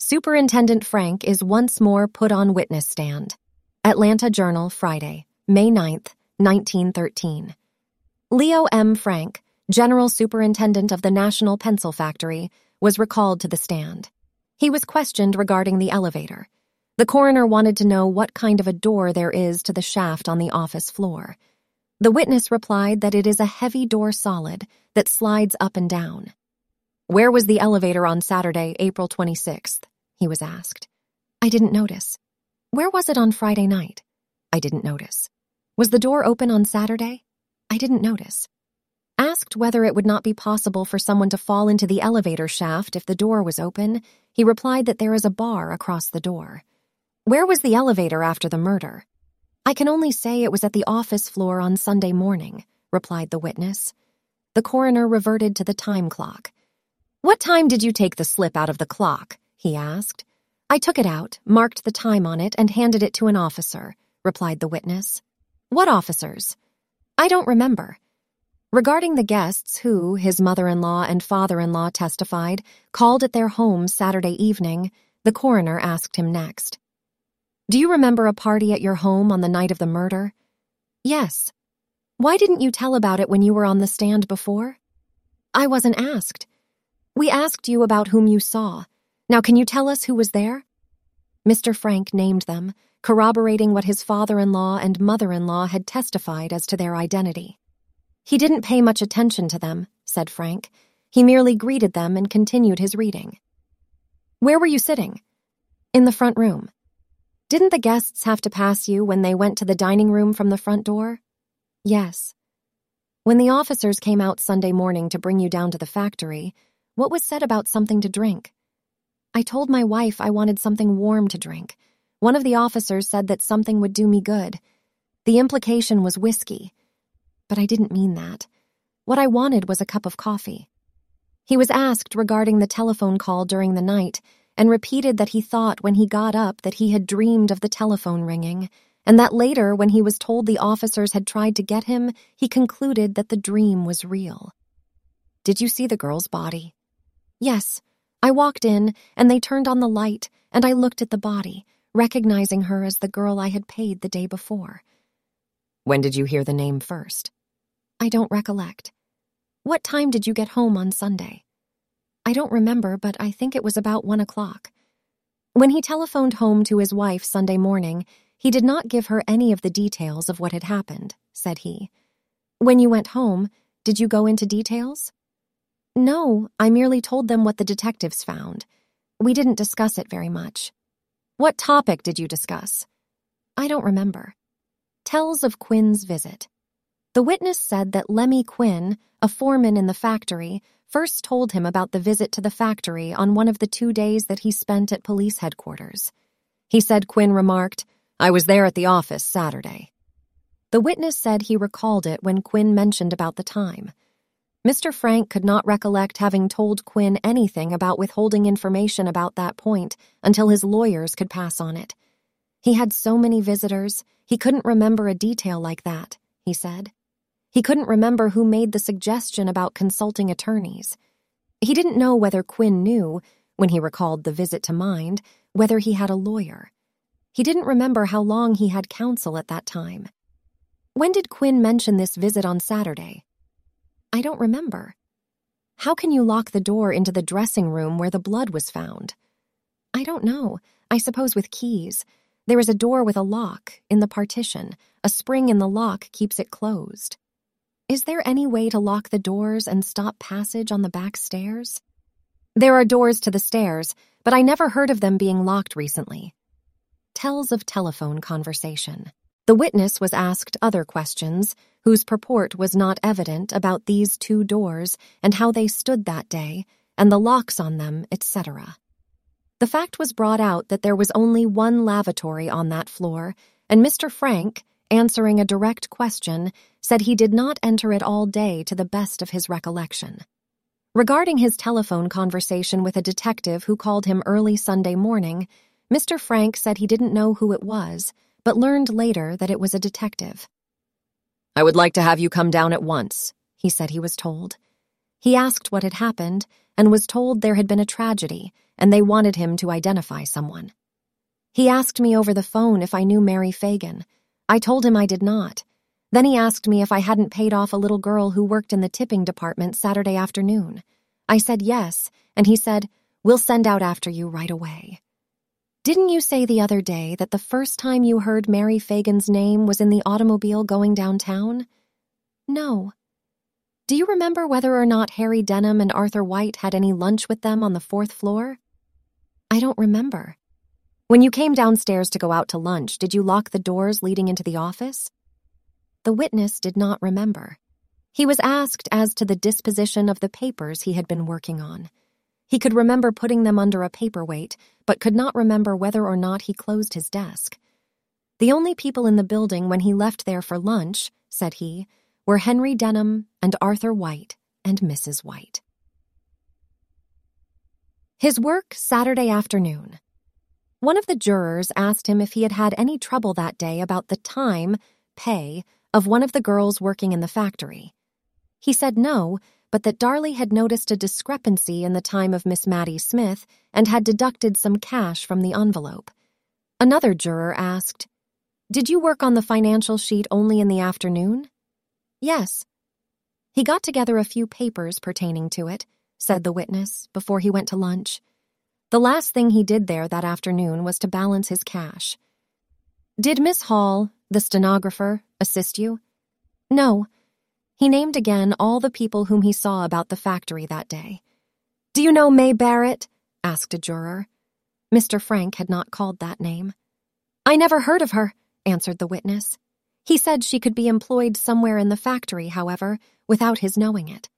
Superintendent Frank is once more put on witness stand. Atlanta Journal, Friday, May 9, 1913. Leo M. Frank, General Superintendent of the National Pencil Factory, was recalled to the stand. He was questioned regarding the elevator. The coroner wanted to know what kind of a door there is to the shaft on the office floor. The witness replied that it is a heavy door solid that slides up and down. "Where was the elevator on Saturday, April 26th?" he was asked. "I didn't notice." "Where was it on Friday night?" "I didn't notice." "Was the door open on Saturday?" "I didn't notice." Asked whether it would not be possible for someone to fall into the elevator shaft if the door was open, he replied that there is a bar across the door. "Where was the elevator after the murder?" "I can only say it was at the office floor on Sunday morning," replied the witness. The coroner reverted to the time clock. "What time did you take the slip out of the clock?" he asked. "I took it out, marked the time on it, and handed it to an officer," replied the witness. "What officers?" "I don't remember." Regarding the guests who, his mother-in-law and father-in-law testified, called at their home Saturday evening, the coroner asked him next. "Do you remember a party at your home on the night of the murder?" "Yes." "Why didn't you tell about it when you were on the stand before?" "I wasn't asked." "We asked you about whom you saw. Now can you tell us who was there?" Mr. Frank named them, corroborating what his father-in-law and mother-in-law had testified as to their identity. "He didn't pay much attention to them," said Frank. "He merely greeted them and continued his reading." "Where were you sitting?" "In the front room." "Didn't the guests have to pass you when they went to the dining room from the front door?" "Yes." "When the officers came out Sunday morning to bring you down to the factory, what was said about something to drink?" "I told my wife I wanted something warm to drink. One of the officers said that something would do me good. The implication was whiskey. But I didn't mean that. What I wanted was a cup of coffee." He was asked regarding the telephone call during the night and repeated that he thought when he got up that he had dreamed of the telephone ringing, and that later when he was told the officers had tried to get him, he concluded that the dream was real. "Did you see the girl's body?" "Yes. I walked in, and they turned on the light, and I looked at the body, recognizing her as the girl I had paid the day before." "When did you hear the name first?" "I don't recollect." "What time did you get home on Sunday?" "I don't remember, but I think it was about 1 o'clock. When he telephoned home to his wife Sunday morning, he did not give her any of the details of what had happened, said he. "When you went home, did you go into details?" "No, I merely told them what the detectives found. We didn't discuss it very much." "What topic did you discuss?" "I don't remember." Tells of Quinn's visit. The witness said that Lemmy Quinn, a foreman in the factory, first told him about the visit to the factory on one of the 2 days that he spent at police headquarters. He said Quinn remarked, "I was there at the office Saturday." The witness said he recalled it when Quinn mentioned about the time. Mr. Frank could not recollect having told Quinn anything about withholding information about that point until his lawyers could pass on it. He had so many visitors, he couldn't remember a detail like that, he said. He couldn't remember who made the suggestion about consulting attorneys. He didn't know whether Quinn knew, when he recalled the visit to mind, whether he had a lawyer. He didn't remember how long he had counsel at that time. "When did Quinn mention this visit on Saturday?" "I don't remember." "How can you lock the door into the dressing room where the blood was found?" "I don't know. I suppose with keys. There is a door with a lock, in the partition. A spring in the lock keeps it closed." "Is there any way to lock the doors and stop passage on the back stairs?" "There are doors to the stairs, but I never heard of them being locked recently." Tells of telephone conversation. The witness was asked other questions, whose purport was not evident, about these 2 doors and how they stood that day, and the locks on them, etc. The fact was brought out that there was only one lavatory on that floor, and Mr. Frank, answering a direct question, said he did not enter it all day to the best of his recollection. Regarding his telephone conversation with a detective who called him early Sunday morning, Mr. Frank said he didn't know who it was, but learned later that it was a detective. "I would like to have you come down at once," he said he was told. He asked what had happened, and was told there had been a tragedy, and they wanted him to identify someone. He asked me over the phone if I knew Mary Fagan. I told him I did not. Then he asked me if I hadn't paid off a little girl who worked in the tipping department Saturday afternoon. I said yes, and he said, "We'll send out after you right away." Didn't you say the other day that the first time you heard Mary Fagan's name was in the automobile going downtown? No. Do you remember whether or not Harry Denham and Arthur White had any lunch with them on the 4th floor? I don't remember. When you came downstairs to go out to lunch, did you lock the doors leading into the office? The witness did not remember. He was asked as to the disposition of the papers he had been working on. He could remember putting them under a paperweight, but could not remember whether or not he closed his desk. The only people in the building when he left there for lunch, said he, were Henry Denham and Arthur White and Mrs. White. His work Saturday afternoon. One of the jurors asked him if he had had any trouble that day about the time, pay, of one of the girls working in the factory. He said no, but that Darley had noticed a discrepancy in the time of Miss Maddie Smith and had deducted some cash from the envelope. Another juror asked, "Did you work on the financial sheet only in the afternoon?" "Yes." "He got together a few papers pertaining to it," said the witness, before he went to lunch. "The last thing he did there that afternoon was to balance his cash." "Did Miss Hall, the stenographer, assist you?" "No." He named again all the people whom he saw about the factory that day. "Do you know May Barrett?" asked a juror. Mr. Frank had not called that name. "I never heard of her," answered the witness. He said she could be employed somewhere in the factory, however, without his knowing it.